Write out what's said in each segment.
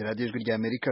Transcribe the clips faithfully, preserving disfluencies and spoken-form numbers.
radiyo ijwi rya Amerika.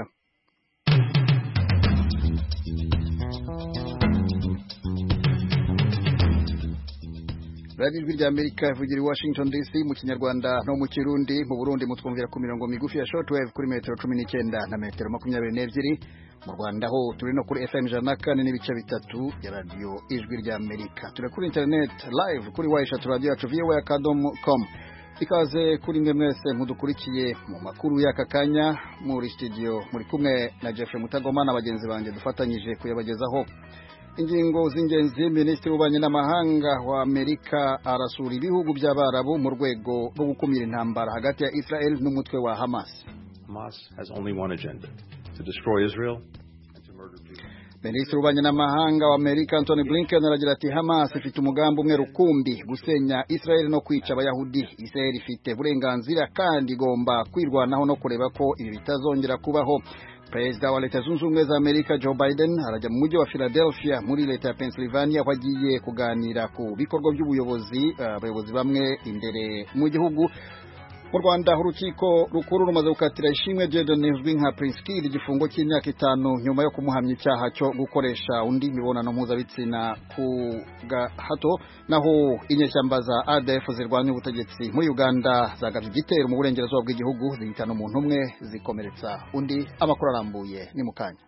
radiyo ijwi rya Amerika ivugira i Washington D C mu Kinyarwanda no mu Kirundi. Mu Burundi mutwumvira ku mirongo migufi ya shortwave kuri metero cumi n'icyenda na metero makumyabiri n'ebyiri. Mu Rwanda ho turi no kuri F M ijana na kane n'ibice bitatu ya radiyo ijwi rya Amerika. Turi kuri internet live kuri wayishatu radiyo yacu v o a akadomo com. Ikaze kuri mwe mwese mudukurikiye mu makuru y'aka kanya. Muri studio muri kumwe na Jeffrey Mutagoma na bagenzi banjye dufatanyije kuyabagezaho. Ingingo z'ingenzi. Minisitiri w'Ububanyi n'Amahanga wa Amerika arasura ibihugu by'Abarabu mu rwego rwo gukumira intambara hagati ya Israel n'umutwe wa Hamas. Hamas has only one agenda: to destroy Israel and to murder Jews. Minisitiri w'Ububanyi n'Amahanga wa Amerika Anthony Blinken aragira ati Hamas ifite umugambi umwe rukumbi: gusenya Israel no kwica Abayahudi. Israel ifite uburenganzira kandi igomba kwirwanaho no kureba ko ibi bitazongera kubaho. Perezida wa Leta Zunze Ubumwe za Amerika Joe Biden arajya mu mujyi wa Philadelphia muri leta ya Pennsylvania aho agiye kuganira ku bikorwa by'ubuyobozi abayobozi bamwe imbere mu gihugu. Mu Rwanda urukiko rukuru rumaze gukatira Ishimwe Dieudonné uzwi nka Prince Kid igifungo cy'imyaka itanu nyuma yo kumuhamya icyaha cyo gukoresha undi mibonano mpuzabitsina ku gahato. Naho inyeshyamba za A D F zirwanya ubutegetsi muri Uganda zagabye igitero mu burengerazuba bw'igihugu zihitana umuntu umwe zikomeretsa undi. Amakuru arambuye ni mu kanya.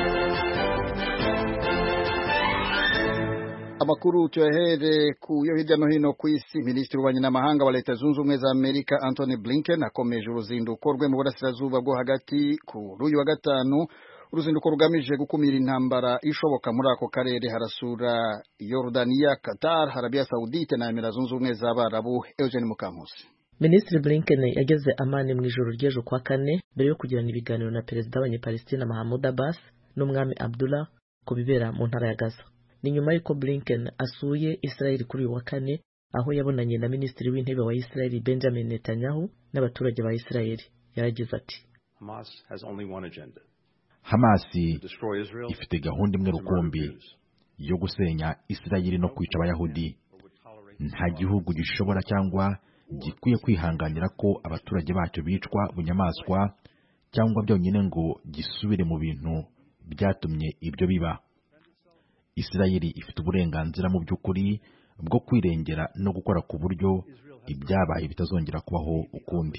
Amakuru tuyahere ku yo hirya no hino ku isi. Minisitiri w'Ububanyi n'Amahanga wa Leta Zunze Ubumwe za Amerika Anthony Blinken akomeje uruzinduko rwe mu burasirazuba bwo hagati kuri uyu wa gatanu. Uruzinduko rugamije gukumira intambara ishoboka muri ako karere. Harasura Yordania, Qatar, Arabia Saudite na Emirates Zunze Ubumwe z'Abarabu. Eugene Mukankusi. Minisitiri Blinken yageze Amani mu ijoro ry'ejo kwa kane mbere yo kugirana ibiganiro na perezida w'Abanyapalestina Mahmoud Abbas n'umwami Abdullah ku bibera mu ntara ya Gaza. Ni nyuma y'uko Blinken asuye Israel kuri uyu wa kane aho yabonanye na Minisitiri w'Intebe wa Israel Benjamin Netanyahu n'abaturage ba Israel. Yaragize ati Hamas has only one agenda: Hamas ifite gahunda imwe rukumbi yo gusenya Israel no kwica Abayahudi. Nta gihugu gishobora cyangwa gikwiye kwihanganira ko abaturage bacyo bicwa bunyamaswa cyangwa byonyine ngo gisubire mu bintu byatumye ibyo biba. Israel ifite uburenganzira mu by'ukuri bwo kwirengera no gukora ku buryo ibyabaye bitazongera kubaho ukundi.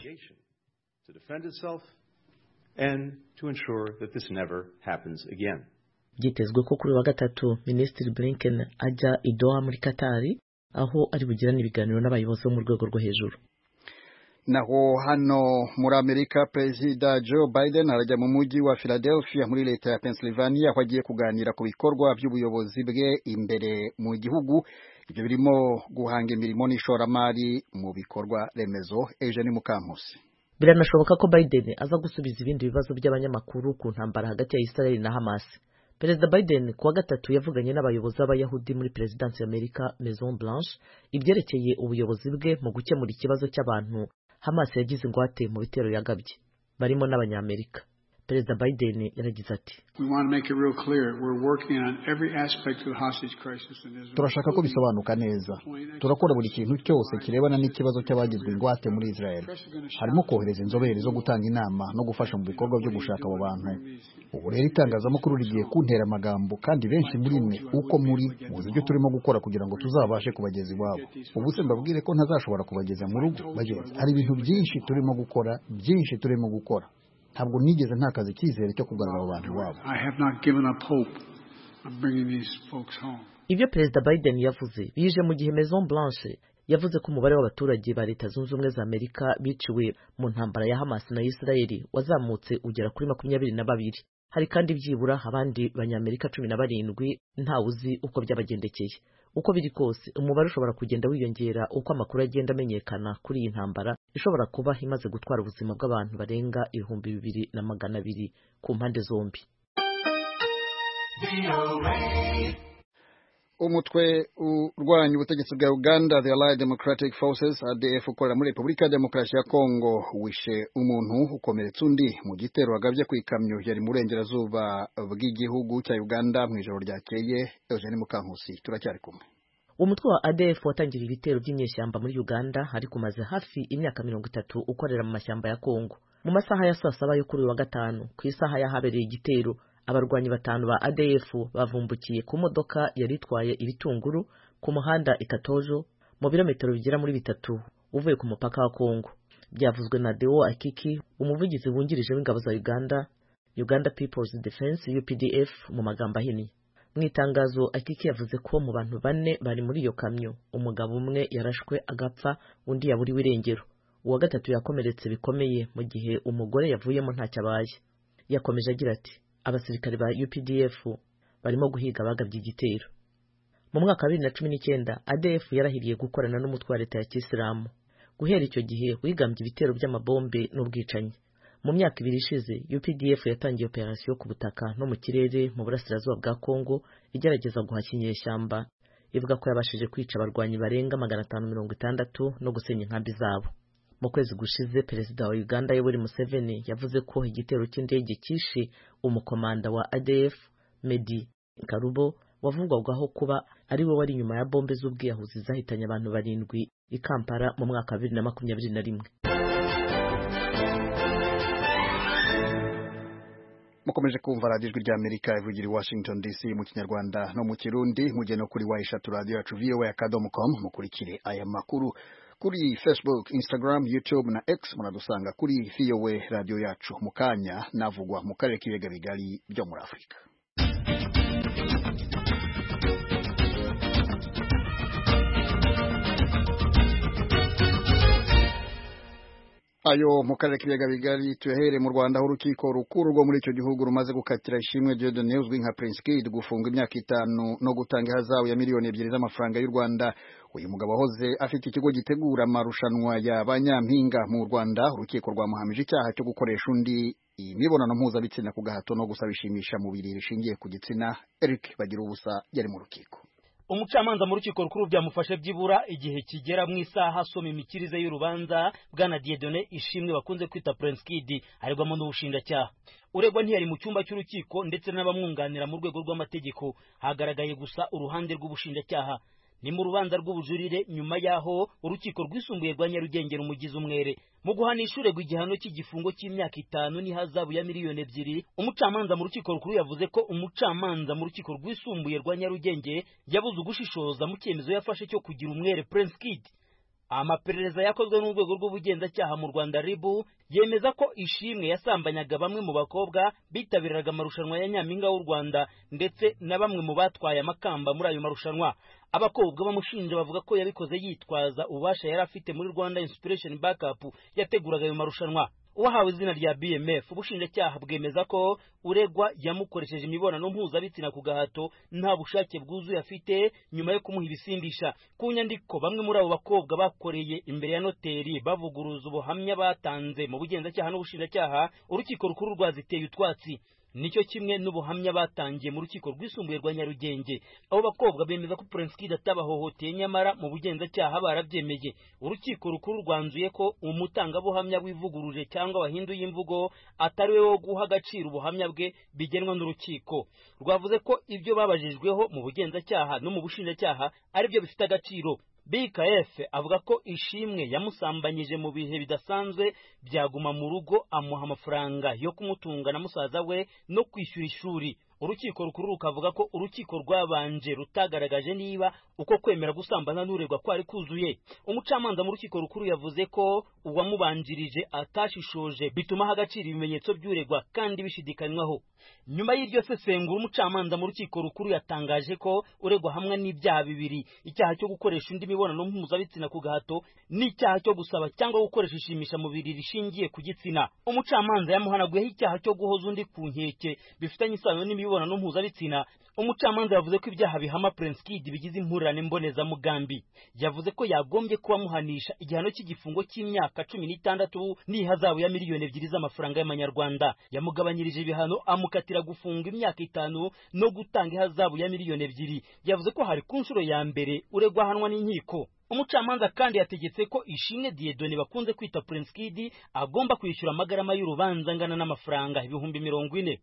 Byitezwe ko kuri wa gatatu Minisitiri Blinken ajya i Doha muri Qatar aho ari bugirana ibiganiro n'abayobozi bo mu rwego rwo hejuru. Naho hano muri Amerika Perezida Joe Biden arajya mu mujyi wa Philadelphia muri leta ya Pennsylvania aho agiye kuganira ku bikorwa by'ubuyobozi bwe imbere mu gihugu. Ibyo birimo guhanga imirimo n'ishoramari mu bikorwa remezo. Eugene Mukankusi. Biranashoboka ko Biden aza gusubiza ibindi bibazo by'abanyamakuru ku ntambara hagati ya Israel na Hamas. Perezida Biden kuwa gatatu yavuganye n'abayobozi b'Abayahudi muri Perezidansi ya Amerika Maison Blanche ibyerekeye ubuyobozi bwe mu gukemura ikibazo cy'abantu Hamas yagize ingwate mu bitero yagabye barimo n'Abanyamerika. Perezida Biden yaragize ati turashaka ko bisobanuka neza. Turakora buri kintu cyose kirebana n'ikibazo cy'abagizwe ingwate muri Israel. Harimo kohereza inzobere zo gutanga inama no gufasha mu bikorwa byo gushaka abo bantu. Ubu rero itangazamakuru rigiye kuntera amagambo kandi benshi muri mwe uko muri muzi ibyo turimo gukora kugira ngo tuzabashe kubageza iwabo. Ubu se mbabwire ko ntazashobora kubageza mu rugo bagenzi. Hari ibintu byinshi turimo gukora byinshi turimo gukora ntabwo nigeze ntakaza icyizere cyo kugarura abo bantu iwabo. Ibyo Perezida Biden yavuze bije mu gihe Maison Blanche yavuze ko umubare w'abaturage ba Leta Zunze Ubumwe za Amerika biciwe mu ntambara ya Hamas na Israel wazamutse ugera kuri makumyabiri na babiri. Hari kandi byibura abandi banyamerika cumi na barindwi ntawuzi uko byabagendekeye. Uko biri kose umubare ushobora kugenda wiyongera uko amakuru agenda amenyekana kuri iyi ntambara ishobora kuba imaze gutwara ubuzima bw'abantu barenga ibihumbi bibiri na magana abiri ku mpande zombi. Umutwe urwanya ubutegetsi bwa Uganda the Allied Democratic Forces A D F ukorera muri Repubulika ya Demokarasi ya Kongo wishe umuntu ukomeretsa undi mu gitero agabye ku ikamyo yari mu burengerazuba bw'igihugu cya Uganda mu ijoro ryakeye. Eugene Mukankusi turacyari kumwe. Umutwe wa A D F watangiriye ibitero by'inyeshyamba muri Uganda hari kumaze hafi imyaka mirongo itatu ukorera mu mashyamba ya Kongo. mu masaha ya saa saba yo kuri uyu wa gatanu ku isaha y'ahabereye igitero abarwanyi batanu ba A D F bavumbukiye ku modoka yari itwaye ibitunguru ku muhanda Ikatojo mu birometero bigera muri bitatu uvuye ku mupaka wa Kongo. Byavuzwe na Deo Akiki, umuvugizi wungirije w'ingabo za Uganda, Uganda People's Defense U P D F mu magambo ahinnye. Mu itangazo Akiki yavuze ko mu bantu bane bari muri iyo kamyo umugabo umwe yarashwe agapfa, undi yaburiwe irengero, uwa gatatu yakomeretse bikomeye mu gihe umugore yavuyemo ntacyo abaye. Yakomeje agira ati abasirikare ba U P D F barimo guhiga abagabye igitero. Mu mwaka wa bibiri na cumi n'icyenda A D F yarahiriye gukorana n'umutwe wa leta ya Kisilamu. Guhera icyo gihe wigambye ibitero by'amabombe n'ubwicanyi. Mu myaka ibiri ishize U P D F yatangiye operasiyo ku butaka no mu kirere mu burasirazuba bwa Kongo igerageza guhashya inyeshyamba, ivuga ko yabashije kwica abarwanyi barenga magana atanu mirongo itandatu no gusenya inkambi zabo. Mu kwezi gushize perezida wa Uganda Yoweri Museveni yavuze ko igitero cy'indege kishe umukomanda wa A D F Medi Karubo wavugwagaho kuba ari we wari inyuma ya bombe z'ubwiyahuzi zahitanye abantu barindwi i Kampala mu mwaka wa bibiri na makumyabiri na rimwe. Mukomeje kumva radio ijwi rya Amerika ivugira i Washington D C mu Kinyarwanda no mu Kirundi, mujye no kuri wayishatu radio yacu V O A akadomo com mukurikire aya makuru kuri Facebook, Instagram, YouTube na X. Muradusanga kuri V O A radio yacu. Mukanya navugwa mu karere k'ibiyaga bigari byo muri Afrika. Ayo mu karere k'ibiyaga bigari tuyahere mu Rwanda aho urukiko rukuru rwo muri icyo gihugu rumaze gukatira Ishimwe Dieudonné uzwi nka Prince Kid gufunga imyaka itanu no gutanga ihazabu ya miliyoni ebyiri z'amafaranga y'u Rwanda. Uyu mugabo wahoze afite ikigo gitegura amarushanwa y'abanyampinga mu Rwanda, urukiko rwamuhamije icyaha cyo gukoresha undi imibonano mpuzabitsina ku gahato no gusabishimisha mubiri rishingiye ku gitsina. Eric Bagira ubusa yari mu rukiko. Umucamanza mu rukiko rukuru byamufashe byibura igihe kigera mu isaha asoma imikirize y'urubanza bwana Dieudonné Ishimwe bakunze kwita Prince Kid aregwamo n'ubushinjacyaha. Uregwa ntiyari mu cyumba cy'urukiko ndetse n'abamwunganira mu rwego rw'amategeko, hagaragaye gusa uruhande rw'ubushinjacyaha. Ni mu rubanza rw'ubujurire nyuma yaho urukiko rwisumbuye rwa Nyarugenge rumugize umwere mu guhanisha uregwa igihano cy'igifungo cy'imyaka itanu n'ihazabu ya miliyoni ebyiri. Umucamanza mu rukiko rukuru yavuze ko umucamanza mu rukiko rwisumbuye rwa Nyarugenge yabuze ugushishoza mu cyemezo yafashe cyo kugira umwere Prince Kid. Amaperereza yakozwe n'urwego rw'ubugenzacyaha mu Rwanda R I B yemeza ko Ishimwe yasambanyaga bamwe mu bakobwa bitabiraga amarushanwa ya Nyampinga w'u Rwanda ndetse na bamwe mu batwaye amakamba muri ayo marushanwa. Abakobwa bamushinja bavuga ko yabikoze yitwaza ububasha yari afite muri Rwanda Inspiration Backup yateguraga ayo marushanwa. Uwahawe izina rya B M F ubushinjacyaha bwemeza ko uregwa yamukoresheje imibonano mpuzabitsina ku gahato nta bushake bwuzuye afite nyuma yo kumuha ibisindisha. Ku nyandiko bamwe muri abo bakobwa bakoreye imbere ya noteri bavuguruza ubuhamya batanze mu bugenzacyaha n'ubushinjacyaha, urukiko rukuru rwaziteye utwatsi. Nicyo kimwe n'ubuhamya batangiye mu rukiko rwisumbuye rwa Nyarugenge. Abo bakobwa bemeza ko Prince Kid atabahohoteye, nyamara mu bugenzacyaha barabyemeye. Urukiko rukuru rwanzuye ko umutangabuhamya wivuguruje cyangwa wahinduye imvugo atari we wo guha agaciro ubuhamya bwe bigenwa n'urukiko. Rwavuze ko ibyo babajijweho mu bugenzacyaha no mu bushinjacyaha ari byo bifite agaciro. B K F avuga ko Ishimwe yamusambanyije mu bihe bidasanzwe byaguma mu rugo, amuha amafaranga yo kumutunga na musaza we no kwishyura ishuri. Urukiko rukuru rukavuga ko urukiko rwabanje rutagaragaje niba uko kwemera gusambana n'uregwa kwari kuzuye. Umucamanza mu rukiko rukuru yavuze ko uwamubanjirije atashishoje bituma hagacira ibimenyetso by'uregwa kandi bishidikanywaho. Nyuma y'iryo sesengura umucamanza mu rukiko rukuru yatangaje ko uregwa hamwe n'ibyaha bibiri: icyaha cyo gukoresha undi mibonano mpuzabitsina ku gahato n'icyaha cyo gusaba cyangwa gukoresha ishimisha mubiri rishingiye ku gitsina. Umucamanza yamuhanaguyeho icyaha cyo guhoza undi ku nkeke bifitanye isano n'imibonano mpuzabitsina. Umucamanza yavuze ko ibyaha bihama Prince Kid bigize impurane mbonezamugambi. Yavuze ko yagombye kuba muhanisha igihano cy'igifungo cy'imyaka cumi n'itandatu n'ihazabu ya miliyoni ebyiri z'amafaranga y'amanyarwanda. Yamugabanyirije ibihano amukatira gufunga imyaka itanu no gutanga ihazabu ya miliyoni ebyiri. Yavuze ko hari ku nshuro ya mbere uregwa ahanwa n'inkiko. Umucamanza kandi yategetse ko Ishimwe Dieudonné bakunze kwita Prince Kid agomba kwishyura amagarama y'urubanza angana n'amafaranga ibihumbi mirongo ine.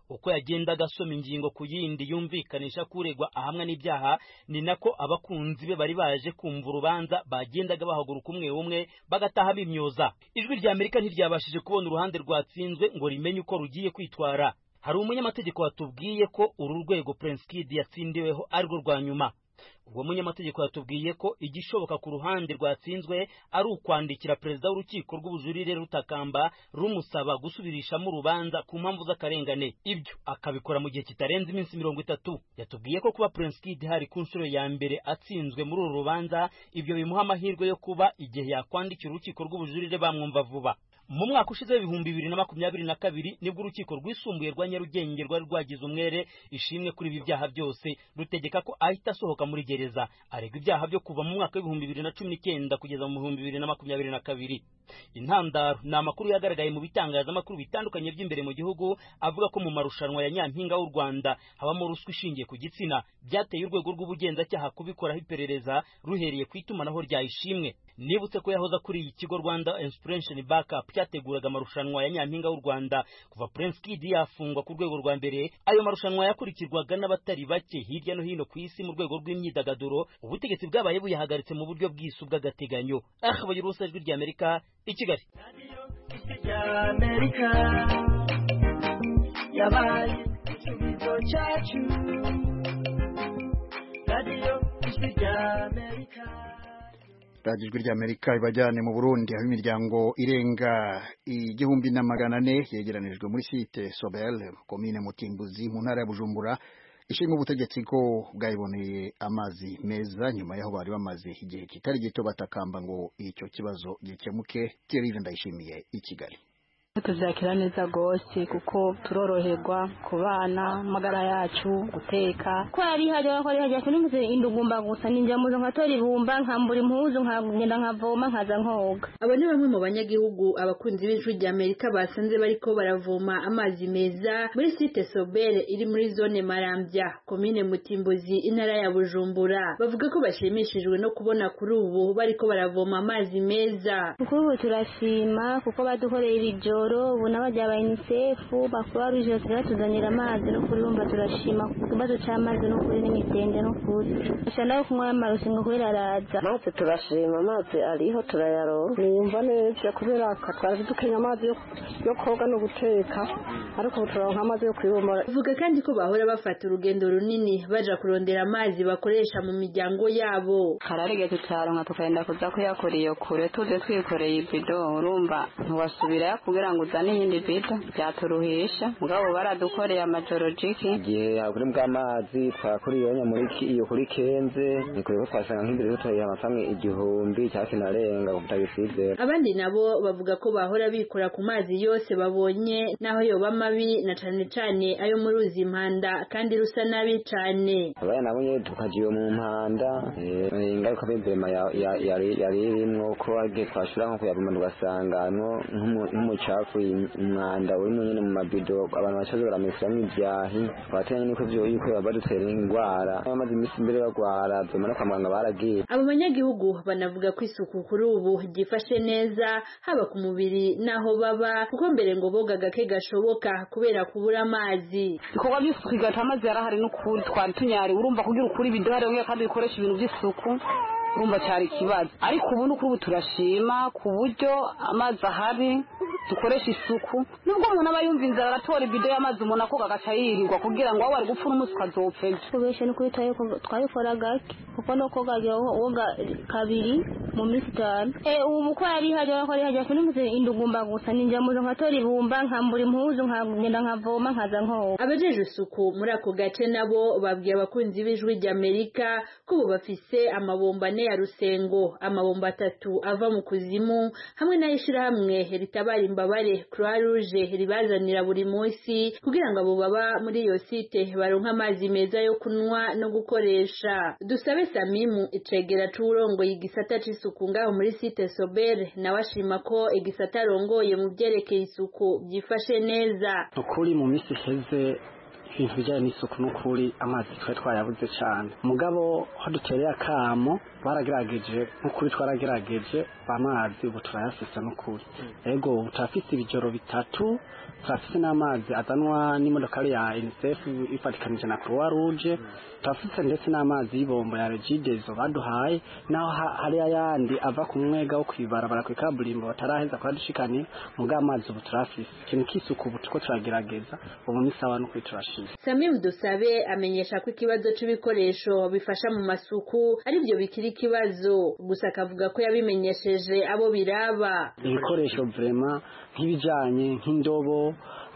uko yagendaga asoma ingingo ku yindi yumvikanisha kuregwa ahamwe n'ibyaha ni nako abakunzi be bari baje kumva urubanza bagendaga bahaguruka umwe umwe bagataha bimyoza. Ijwi rya Amerika ntiryabashije kubona uruhande rwatsinzwe ngo rimenye uko rugiye kwitwara. Hari umunyamategeko watubwiye ko uru rwego Prince Kid yatsindiweho arirwo rwa nyuma. Ubwo munyamategeko yatubwiye ko igishoboka ku ruhande rwatsinzwe ari ukwandikira perezida w'urukiko rw'ubujurire rutakamba rumusaba gusubirishamo urubanza ku mpamvu z'akarengane. Ibyo akabikora mu gihe kitarenze iminsi mirongo itatu. Yatubwiye ko kuba Prince Kid hari ku nshuro ya mbere atsinzwe muri uru rubanza ibyo bimuha amahirwe yo kuba igihe yakwandikira urukiko rw'ubujurire bamwumva vuba. Mu mwaka ushize w'ibihumbi bibiri na makumyabiri na kabiri nibwo urukiko rwisumbuye rwa Nyarugenge rwari rwagize umwere ishimwe kuri ibi byaha byose rutegeka ko ahita asohoka muri gereza. Aregwa ibyaha byo kuva mu mwaka w'ibihumbi bibiri na cumi n'icyenda kugeza mu bihumbi bibiri na makumyabiri na kabiri. Intandaro ni amakuru yagaragaye mu bitangazamakuru bitandukanye by'imbere mu gihugu avuga ko mu marushanwa ya Nyampinga w'u Rwanda habamo ruswa ishingiye ku gitsina byateye urwego rw'ubugenzacyaha kubikoraho iperereza ruhereye ku itumanaho rya Ishimwe. Nibutse ko yahoza kuri iki kigo Rwanda Inspiration Backup cyateguraga amarushanwa ya Nyampinga w'u Rwanda kuva Prince Kid yafungwa ku rwego rwa mbere. Ayo marushanwa yakurikirwaga n'abatari bake hirya no hino ku isi mu rwego rw'imyidagaduro. Ubutegetsi bwabaye buyahagaritse mu buryo bw'isu bw'agateganyo. Ah, bagira urusa ijwi rya Amerika i Kigali. Yabaye ikibazo cyacu Radio Ijwi rya Amerika. Radio Ijwi rya Amerika ibajyane mu Burundi aho imiryango irenga igihumbi na magana ane yegeranijwe muri site Sobel komine Mutimbuzi mu ntara ya Bujumbura ishimwe ubutegetsi ko bwayiboneye amazi meza nyuma yaho bari bamaze igihe kitari gito batakamba ngo icyo kibazo gikemuke. Thierry Ndayishimiye i Kigali. Tuzakira neza gose kuko turoroherwa kubana magara yacu guteka ko ari hajya ko ari hajya kunimze indugumba gusa ninja muzo nkatori bumba nkambura impuzu nkagenda nkavoma nkaza nkoga. Abo ni bamwe mu banyagihugu abakunzi b'Ijwi rya Amerika basanze bariko baravoma amazi meza muri site Sobere iri muri zone Marambya komine Mutimbuzi intara ya Bujumbura. Bavuga ko bashimishijwe no kubona kuri ubu bariko baravoma amazi meza. Kuko turashima kuko badukoreye ibyo ubu n'abajya ba UNICEF bakora ruje turatuzanira amazi no kurumva turashima kubazo cy'amazi no kuri n'imitende no kuri cyane kunywa amazi ngo kwiraraza maze turashima amazi ariho turayaro nimba neza kubera katwaje dukenya amazi yo koga no guteka ariko turonka amazi yo kwibomora. Uvuga kandi ko bahora bafata urugendo runini baja kurondera amazi bakoresha mu miryango yabo. Kararige tutaronka tukagenda kuza kuyakoreye kure tuze twikoreye ibido urumva ntiwasubira kugira ngo uzane iyindi bido byaturuhisha ngabo baradukoreye amajoro jiki igihe kuri bw'amazi twakuriye muri iyo kuri kenze nikuri ko twasanga nk'imbere tutoye amafaranga igihumbi cyangwa kinarenga ubutagisize. Abandi nabo bavuga ko bahora bikora ku mazi yose babonye naho yoba mabi na cane cane ayo muri uzi impanda kandi rusa nabi cane. Abaya nabonye tukajiye mu mpanda ingaruka b'imvema yari irimwo ko agiye twashura nko kuyavuma tugasanganwo nk'umuca umwanda uri nyine mu mabido abantu bacaje baramesamo ibyahi batanye niko byo yuko badutera indwara amazi imisi imbere bagwara byo kwa muganga baragiye. Abo banyagihugu banavuga ko isuku kuri ubu gifashe neza haba ku mubiri naho baba kuko mbere ngo boga gake gashoboka kubera kubura amazi. Kuko by'isuku gata amazi yarahari n'ukuri twari tunyari urumva kugira ukuri bidohare umwe kandi bikoresha ibintu by'isuku urumva cyari kibazo ariko ubu n'ukuri turashima ku buryo amazi ahari dukoresha isuku nubwo umuntu aba yumva inzara aratora ibido y'amazi umuntu akoga agaca yirirwa kugira ngo wari gupfa n'umunsi ukazopfe. Kubeshe no kuri twabikora gake kuko no koga woga kabiri mu minsi itanu. Eh ubu ko ari hajya ko ari hajya kunimze indugumba gusa ninja muzo nkatori bumba nkambura impuzu nkagenda nkavoma nkaza nkoga. Abajeje isuku muri ako gace nabo babwiye abakunzi b'Ijwi rya Amerika ko ubu bafise amabomba ane ya Rusengo amabomba atatu ava mu kuzimu hamwe n'ayishira hamwe ritabara imbabare Croix Rouge ribazanira buri munsi kugira ngo abo baba muri iyo site baronka amazi meza yo kunwa no gukoresha. Dusabe Samimu icegera c'urongo igisata c'isuku ngaho muri site Sobere nawashima ko igisata rongoye mu byerekeye isuku byifashe neza. Ukuri mu misi heze ibintu bijyanye n'isuku n'ukuri amazi twari twayabuze cyane mugabo aho dutereye akamo baragerageje n'ukuri twaragerageje amazi ubu turayafise n'ukuri ego ubu turafise ibijoro bitatu turafise n'amazi azanwa n'imodokari ya UNICEF ifatikanije na Croix Rouge turafise ndetse n'amazi y'ibombo ya Regideso baduhaye naho hari ayandi ava ku mwega wo kwibarabara ku kaburimbo bataraheza kwadushikane muga amazi ubu turafise ikintu k'isuku ubu tuko turagerageza ubu ni sawa n'ukuri turashira. Samim Dusabe amenyesha ko ikibazo c'ibikoresho bifasha mu masuku ari byo bikiri ikibazo gusa akavuga ko yabimenyesheje abo biraba. Ibikoresho vraiment nk'ibijanye nk'indobo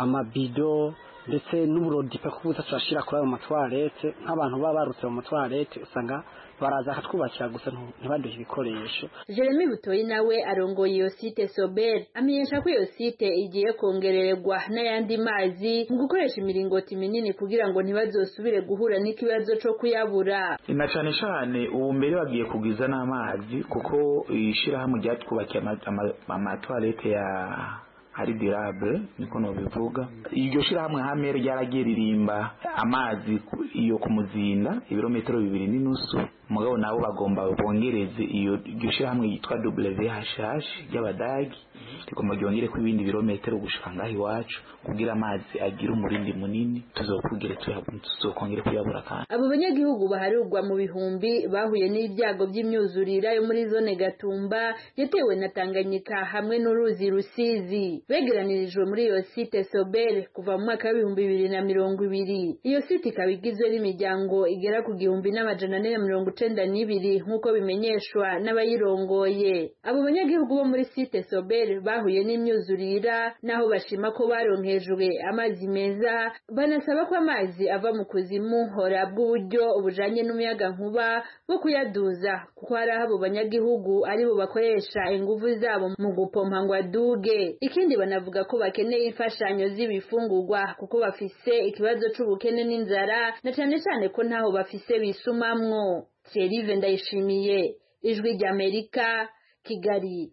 amabido ndetse n'uburodipe kubuza turashira kuri ayo matwarete nk'abantu baba barutse mu matwarete usanga baraza akatwubakira gusa ntibaduhe ibikoresho. Jeremy Butoyi nawe arongoye iyo site Sober amenyesha ko iyo site igiye kongererwa n'ayandi mazi mu gukoresha imiringoti minini kugira ngo ntibazosubire guhura n'ikibazo cyo kuyabura. Na cyane cyane ubu mbere bagiye kugwiza n'amazi kuko ishirahamwe ryatwubakiye amatwarete ya hari durable niko no bivuga iryo shirahamwe hamwe ryaragiye ririmba amazi iyo kumuzinda ibirometero bibiri n'inusu mugabo nabo bagomba bongereze iyo iryo shirahamwe yitwa W H H y'abadagi rigomba ryongere ku ibindi birometero gushanga iwacu kugira amazi agira umurindi munini tuzokugire tuzokongere kuyabura kandi. Abo banyagihugu baharugwa mu bihumbi bahuye n'ibyago by'imyuzurira yo muri zone Gatumba yatewe na Tanganyika hamwe n'uruzi Rusizi begeranirijwe muri iyo site Sober kuva mu mwaka w'ibihumbi bibiri na mirongo ibiri. Iyo site ikaba igizwe n'imiryango igera ku gihumbi n'amajana ane na mirongo icenda n'ibiri nk'uko bimenyeshwa n'abayirongoye. Abo banyagihugu bo muri site Sober bahuye n'imyuzurira naho bashima ko baronkejwe amazi meza banasaba ko amazi ava mu kuzimu horabwa uburyo bujanye n'umuyaga nkuba bwo kuyaduza kuko hari abo banyagihugu ari bo bakoresha ingufu zabo mu gupompa ngo aduge. Ikindi banavuga ko bakeneye imfashanyo z'ibifungurwa kuko bafise ikibazo c'ubukene n'inzara na cyane cyane ko ntaho bafise bisumamwo. Thierry Ndayishimiye, Ijwi ry'Amerika, Kigali.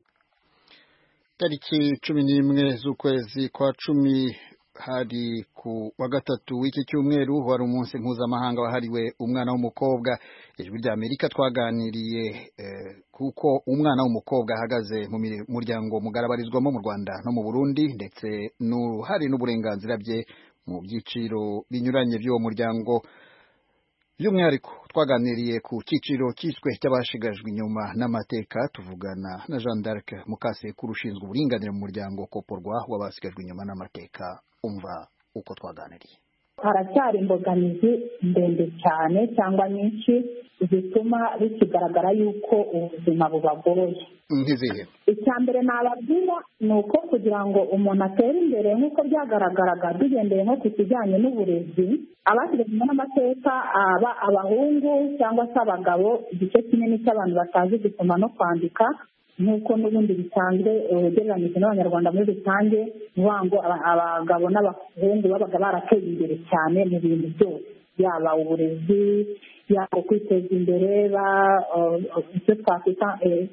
Tariki cumi n'imwe z'ukwezi kwa cumi hari ku wa gatatu w'iki cyumweru wari umunsi mpuzamahanga wahariwe umwana w'umukobwa. Ijwi ry'Amerika twaganiriye eh, kuko umwana w'umukobwa ahagaze mu muryango mugarabarizwamo mu Rwanda no mu Burundi ndetse n'uruhari n'uburenganzira bye mu byiciro binyuranye by'uwo muryango. By'umwihariko twaganiriye ku cyiciro cyiswe cy'abashigajwe inyuma n'amateka tuvugana na Jean d'Arc Mukasekuru ushinzwe uburinganire mu muryango koporwa w'abasigajwe inyuma n'amateka. Umva uko twaganiriye. Haracyari imbogamizi ndende cyane cyangwa nyinshi zituma bikigaragara yuko ubuzima bubagoye. Ngizihe icya mbere nababwira ni uko kugira ngo umuntu atere imbere nk'uko byagaragaraga dugendeye nko ku kijyanye n'uburezi abasigajwe n'amateka aba abahungu cyangwa se abagabo igice kinini cy'abantu batazi gusoma no kwandika nk'uko n'ubundi bisanzwe ugereranyije n'abanyarwanda muri rusange ngo abagabo n'abahungu babaga barateye imbere cyane mu bintu byose yaba uburezi yaba kwiteza imbere icyo twakwita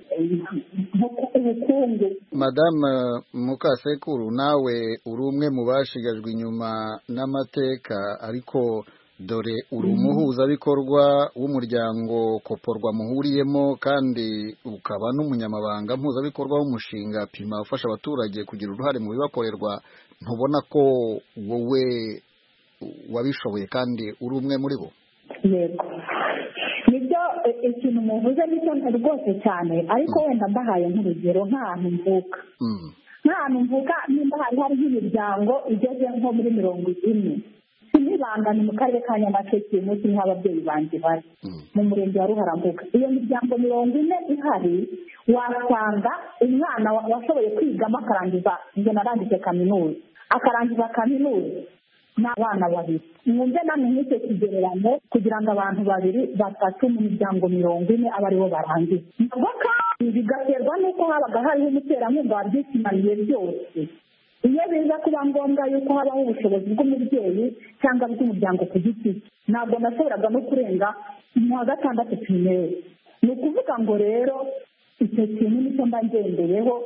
ubukungu. Madame Mukasekuru nawe uri umwe mu bashigajwe inyuma n'amateka ariko dore uri umuhuzabikorwa w'umuryango koporwa muhuriyemo kandi ukaba n'umunyamabanga mpuzabikorwa w'umushinga Pima ufasha abaturage kugira uruhare mu bibakorerwa. Ntubona ko wowe wabishoboye kandi uri umwe muri bo? Yego, nibyo ikintu muvuze nicyo rwose cyane ariko wenda mbahaye nk'urugero nk'ahantu mvuka nk'ahantu mvuka nimba hari hari nk'imiryango igeze nko muri mirongo ine sinibangane mu karere ka Nyamasheke munsi niho ababyeyi banjye bari mu murenge wa Ruharambuga. Iyo miryango mirongo ine ihari wasanga umwana washoboye kwigamo akarangiza ngo narangije kaminuza akarangiza kaminuza n'abana babiri. Mwumve namwe nk'icyo kigereranyo kugira ngo abantu babiri batatu mu miryango mirongo ine aba aribo barangiza. Ntabwo kandi bigaterwa n'uko habaga hariho umuterankunga wabyishimaniye byose. Iyo biza kuba ngombwa yuko habaho ubushobozi bw'umubyeyi cyangwa bw'umuryango ku giti cye ntabwo nashoboraga no kurenga mu wa gatandatu pirimeri. Ni ukuvuga ngo rero icyo kintu nicyo mba ngendeyeho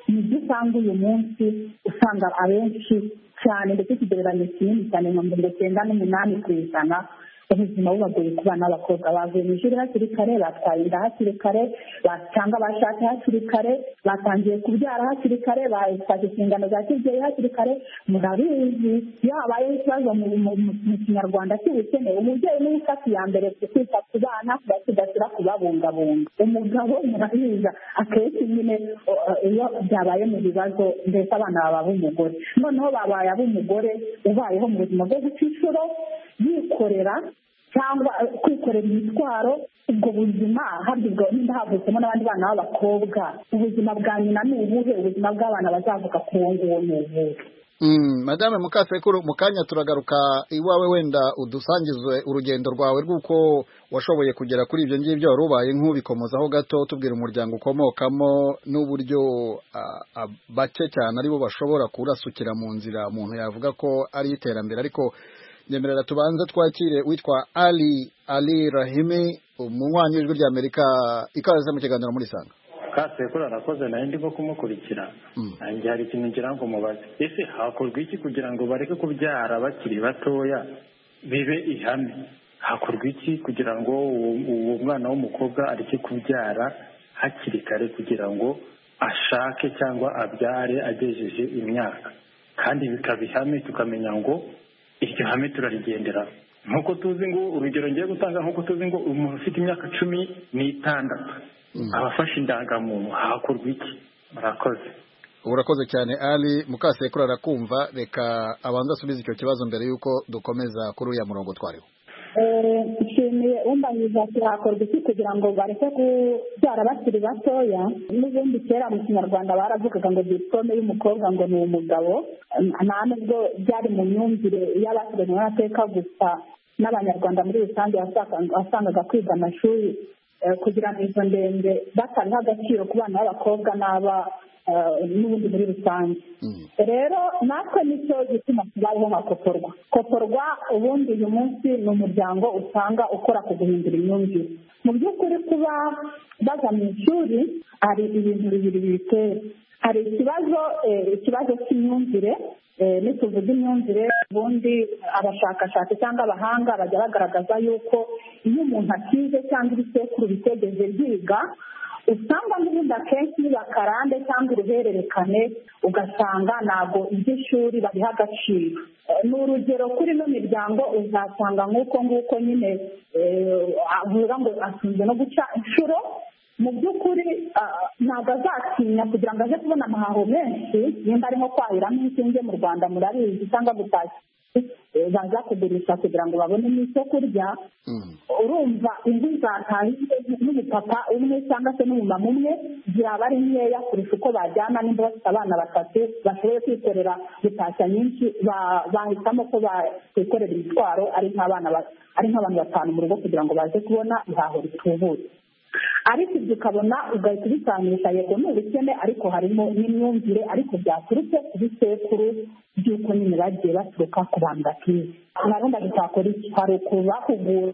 nibyo usanga uyu munsi usanga abenshi cyane ndetse ikigereranyo kinini cyane nka mirongo icyenda n'umunani ku ijana ubuzima bubagoye ku bana b'abakobwa bavuye mu ishuri hakiri kare, batwaye inda hakiri kare, cyangwa bashatse hakiri kare, batangiye kubyara hakiri kare, bafashe inshingano za kibyeyi hakiri kare. murabizi iyo habayeho ikibazo mu kinyarwanda cy'ubukene, umubyeyi niwe ufata iya mbere kwita ku bana kubasidasira kubabungabunga. umugabo murabizi akenshi nyine iyo byabaye mu bibazo mbese abana baba ab'umugore, noneho babaye ab'umugore ubayeho mu buzima bwo guca inshuro yikorera cyangwa kwikorera imitwaro. ubwo buzima habwo nimba havutsemo n'abandi bana b'abakobwa, ubuzima bwa nyina ni ubuhe? ubuzima bw'abana bazavuka ku wo nguwo ni ubuhe? Madame Mukasekuru, mu kanya turagaruka iwawe, wenda udusangizwe urugendo rwawe rw'uko washoboye kugera kuri ibyo ngibyo wari ubaye nk'ubikomozaho gato, tubwira umuryango ukomokamo n'uburyo bake cyane aribo bashobora kurasukira mu nzira umuntu yavuga ko ari iterambere. Ariko nyemerera tubanza twakire witwa Ali Ali Rahimi, umunywanyi w'ijwi rya Amerika, ikaze mu kiganiro muri Sanga. Kasekuru arakoze, nayo ndimo kumukurikira. Nanjye hari ikintu ngira ngo mubaze, ese hakorwa iki kugira ngo bareke kubyara bakiri batoya bibe ihame? Hakorwa iki kugira ngo uwo mwana w'umukobwa areke kubyara hakiri kare kugira ngo ashake cyangwa abyare agejeje imyaka, kandi bikaba ihame tukamenya ngo iryo hame turarigendera? Nkuko tuzi ngo, urugero ngiye gutanga, nkuko tuzi ngo umuntu ufite imyaka cumi n'itandatu abafashe indangamuntu, hakorwa iki? Murakoze. Urakoze cyane Ali. Mukasekuru arakumva, reka abanza asubize icyo kibazo mbere yuko dukomeza kuri uya murongo twariho. nshimiye umbanyiza ati hakorwa iki kugira ngo bareke kubyara bakiri batoya. n'ubundi kera mu kinyarwanda baravugaga ngo diplome y'umukobwa ngo ni umugabo, nta nubwo byari mu myumvire y'abasigaye mu mateka gusa, n'abanyarwanda muri rusange wasangaga kwiga amashuri kugira ngo izo ndende batanga agaciro ku bana b'abakobwa n'aba n'ubundi muri rusange. rero natwe nicyo gituma tubayeho nka koporwa. koporwa ubundi uyu munsi ni umuryango usanga ukora ku guhindura imyumvire. mu by'ukuri kuba baza mu ishuri hari ibintu bibiri bibitera. hari ikibazo ikibazo cy'imyumvire. nituvuga imyumvire, ubundi abashakashatsi cyangwa abahanga bajya bagaragaza yuko iyo umuntu atize cyangwa ibisekuru bitegeze byiga, usanga n'ubundi akenshi bakarande cyangwa uruhererekane, ugasanga ntabwo iby'ishuri babiha agaciro. ni urugero kuri ino miryango uzasanga nk'uko nguko nyine avuga ngo atunze no guca inshuro, mu by'ukuri ntabwo azatinya kugira ngo aze kubona amahaho menshi, nimba arimo kwahiramo inshinge mu Rwanda murabizi, cyangwa gutashya baza kugurisha kugira ngo babone n'icyo kurya. urumva inzu zataye n'umupapa umwe cyangwa se n'umumama umwe ziraba ari nkeya kurusha uko bajyana nimba bafite abana batatu bashoboye kwikorera gutashya nyinshi, bahitamo ko bakwikorera imitwaro ari nk'abana ari nk'abantu batanu mu rugo kugira ngo baze kubona ihaho ritubutse. ariko ibyo ukabona ugahita ubisanisha, yego ni ubukene ariko harimo n'imyumvire, ariko byaturutse ku bisekuru by'uko nyine bagiye baturuka ku bantu batize. nabundi bitakora iki? hari ukubahugura,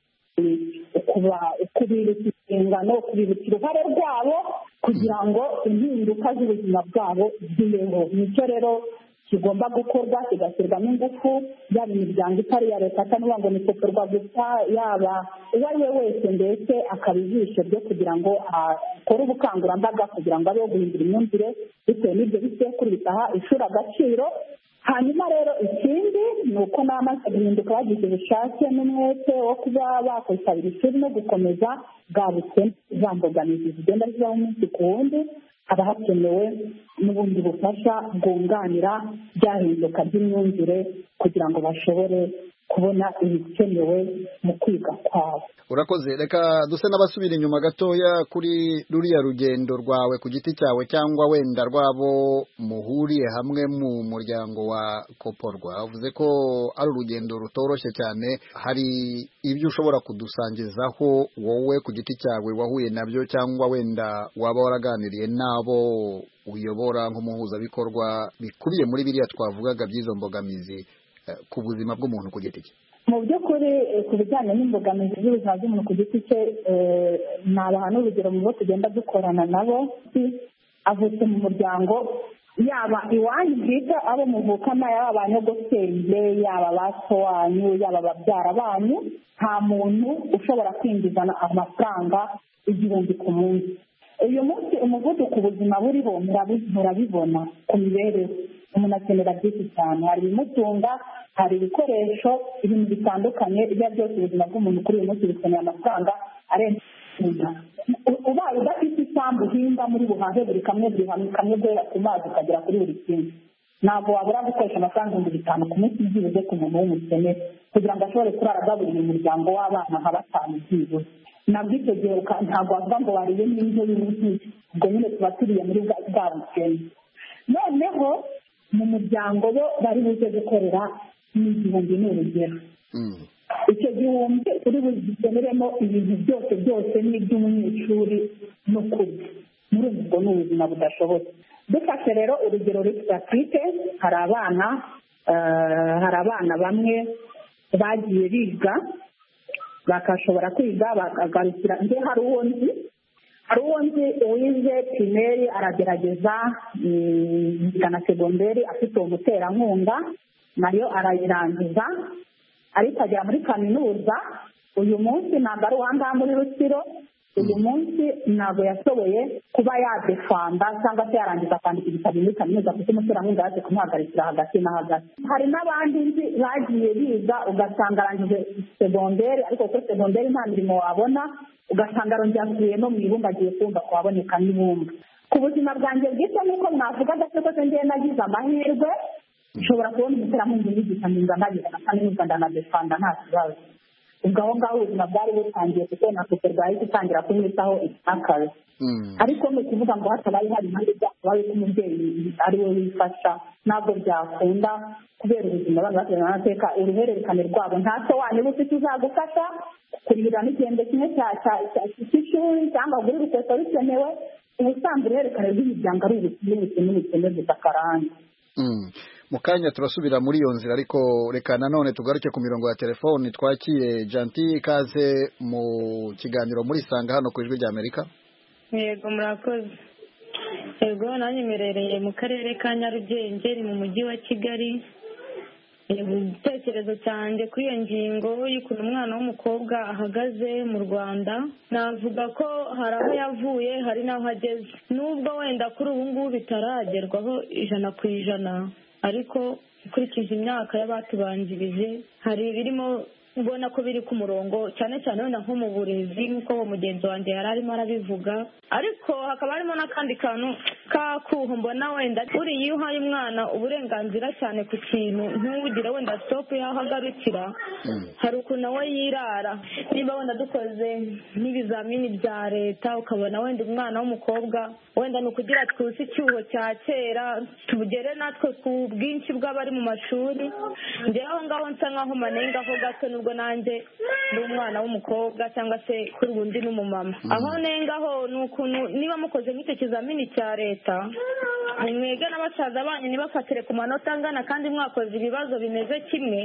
ukubibutsa inshingano, ukubibutsa uruhare rwabo kugira ngo impinduka z'ubuzima bwabo zibeho. nicyo rero kigomba gukorwa, kigashyirwamo ingufu, yaba imiryango itari iya leta cyangwa ngo ni koporwa gusa, yaba uwo ari we wese ndetse akaba ijisho ryo kugira ngo akore ubukangurambaga kugira ngo abeho guhindura imyumvire bitewe n'ibyo bisekuru bitaha ishuri agaciro. hanyuma rero ikindi ni uko n'amaze guhinduka bagize ubushake n'umwete wo kuba bakwitabira ishuri no gukomeza bwa bukene, za mbogamizi zigenda zibaho umunsi ku wundi, haba hakenewe n'ubundi bufasha bwunganira byahinduka by'imyumvire kugira ngo bashobore kubona ibikenewe mu kwiga kwabo. Urakoze. Reka duse n'abasubira inyuma gatoya kuri ruriya rugendo rwawe ku giti cyawe cyangwa wenda rwabo muhuriye hamwe mu muryango wa Koporwa. Uvuze ko ari urugendo rutoroshye cyane, hari ibyo ushobora kudusangizaho wowe ku giti cyawe wahuye nabyo cyangwa wenda waba waraganiriye nabo uyobora nk'umuhuzabikorwa bikubiye muri biriya twavugaga by'izo mbogamizi ku buzima bw'umuntu ku giti cye? mu by'ukuri ku bijyanye n'imbogamizi z'ubuzima bw'umuntu ku giti cye, nabaha n'urugero mu bo tugenda dukorana nabo. avutse mu muryango yaba iwanyu bwite abo muvukana yaba abanyogosenge yaba baso wanyu yaba ababyara banyu nta muntu ushobora kwinjizana amafaranga igihumbi ku munsi. uyu munsi umuvuduko ubuzima buriho murabibona ku mibereho, umuntu akenera byinshi cyane, hari ibimutunga, hari ibikoresho, ibintu bitandukanye. ibyo byose ubuzima bw'umuntu kuri uyu munsi bikeneye amafaranga arenze ubaye udafite isambu uhinga muri buhahe buri kamwe buri kamwe guhera ku mazi ukagera kuri buri kimwe, ntabwo wabura gukoresha amafaranga ibihumbi bitanu ku munsi byibuze ku muntu w'umukene kugira ngo ashobore kurara agaburira umuryango w'abana nka batanu byibuze. nabwo icyo gihe ntabwo wavuga ngo wariye n'indyo y'umunsi, ubwo nyine tuba turiye muri bwa bukene. noneho mu muryango bo bari buze gukorera n'igihumbi ni urugero. icyo gihumbi uri bugikeniremo ibintu byose byose n'iby'umunyeshuri no kurya, muri ubwo ni ubuzima budashobotse. dufashe rero urugero rw'isatike, hari abana hari abana bamwe bagiye biga bakashobora kwiga bakagarukira nde hari uwo nzi hari uwo nzi wize pirimeri aragerageza na segonderi afite umuterankunga nayo arayirangiza, ariko agera muri kaminuza. uyu munsi ntabwo ari uwanga muri Rutsiro, uyu munsi ntabwo yashoboye kuba yadefanda cyangwa se yarangiza kwandika igitabo muri kaminuza kuko umuterankunga yaje kumuhagarikira hagati na hagati. hari n'abandi nzi bagiye biga ugasanga arangije segonderi, ariko kuko segonderi nta mirimo wabona ugasanga arongera asubiye no mu ibumba agiye kumva ko haboneka n'ibumba. ku buzima bwanjye bwite nk'uko mwavugaga se kose njyewe nagize amahirwe nshobora kubona umuterankunga unyigisha nkinga nagize na kaminuza ndanadefanda nta kibazo. ubwo aho ngaho ubuzima bwari butangiye kuko na kupe bwahise utangira kumwitaho akazi. ariko ni ukuvuga ngo hatabaye hari impande byakabaye ko umubyeyi ari we wifasha ntabwo byakunda, kubera ubuzima abantu bateganya amateka uruhererekane rwabo. nta so wanyu uba ufite uzagufasha kurihira n'igihembwe kimwe cy'ishuri cyangwa ugura urukweto bikenewe. ubusanzwe uruhererekane rw'imiryango ari ubukene bukene bukene gusa karande. mu kanya turasubira muri iyo nzira, ariko reka nanone tugaruke ku mirongo ya telefoni. twakire Gentil, ikaze mu kiganiro muri Sanga hano ku Ijwi ry'Amerika. yego murakoze. yego nanjye mperereye mu karere ka Nyarugenge mu mujyi wa Kigali. igitekerezo cyanjye kuri iyo ngingo y'ukuntu umwana w'umukobwa ahagaze mu Rwanda, navuga ko hari aho yavuye hari n'aho ageze, nubwo wenda kuri ubu ngubu bitaragerwaho ijana ku ijana, ariko ukurikije imyaka y'abatubanjirije hari ibirimo ubona ko biri ku murongo, cyane cyane wenda nko mu burezi nk'uko uwo mugenzi wanjye yari arimo arabivuga. ariko hakaba harimo n'akandi kantu k'akuho mbona wenda uriya iyo uhaye umwana uburenganzira cyane ku kintu ntugire wenda stop y'aho agarukira, hari ukuntu nawe yirara. niba wenda dukoze n'ibizamini bya leta ukabona wenda umwana w'umukobwa wenda ni ukugira twuse icyuho cya kera tugere natwe ku bwinshi bw'abari mu mashuri. njyewe aho ngaho nsa nk'aho manengaho gato nubwo nanjye ndi umwana w'umukobwa cyangwa se kuri ubundi n'umumama. aho nengaho ni ukuntu niba mukoze nk'icyo kizamini cya leta mwege na basaza banyu ntibafatire ku manota angana kandi mwakoze ibibazo bimeze kimwe.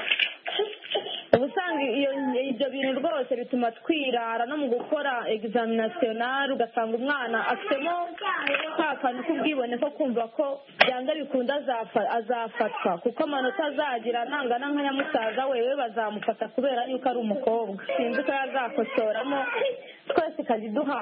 ubusanga ibyo bintu rwose bituma twirara no mu gukora examination, ugasanga umwana afitemo ka kantu k'ubwibone ko kumva ko byanga bikunda azafatwa kuko amanota azagira nangana nka nyamusaza wewe bazamufata kubera yuko ari umukobwa. sinzi ko yazakosoramo twese kaziduha.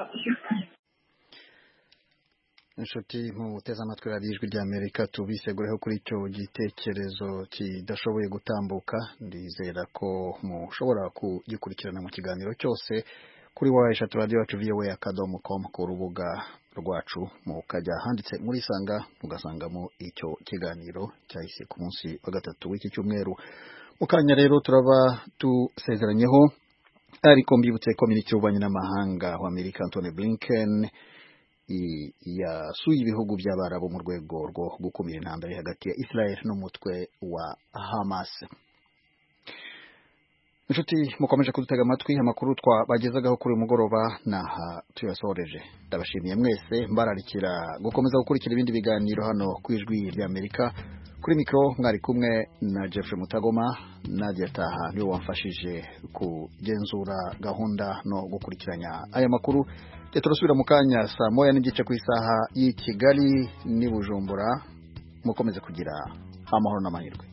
inshuti muteze amatwi radiyo Ijwi ry'Amerika, tubisegureho kuri icyo gitekerezo kidashoboye gutambuka. ndizera ko mushobora kugikurikirana mu kiganiro cyose kuri wa eshatu radiyo yacu voa akadomo com ku rubuga rwacu, mukajya handitse muri Sanga mugasangamo icyo kiganiro cyahise ku munsi wa gatatu w'iki cyumweru. mu kanya rero turaba tusezeranyeho, ariko mbibutse ko minisitiri w'ububanyi n'amahanga wa Amerika Antony Blinken yasuye ibihugu by'Abarabu mu rwego rwo gukumira intambara hagati ya Israel n'umutwe wa Hamas. inshuti mukomeje kudutega amatwi amakuru twabagezagaho kuri uyu mugoroba naha tuyasoreje ndabashimiye mwese mbararikira gukomeza gukurikira ibindi biganiro hano ku ijwi rya Amerika kuri mikro mwari kumwe na Jeffrey Mutagoma Nadia Taha niwe wamfashije kugenzura gahunda no gukurikiranya aya makuru turasubira mu kanya saa moya n'igice ku isaha y'i Kigali ni Bujumbura mukomeze kugira amahoro n'amahirwe.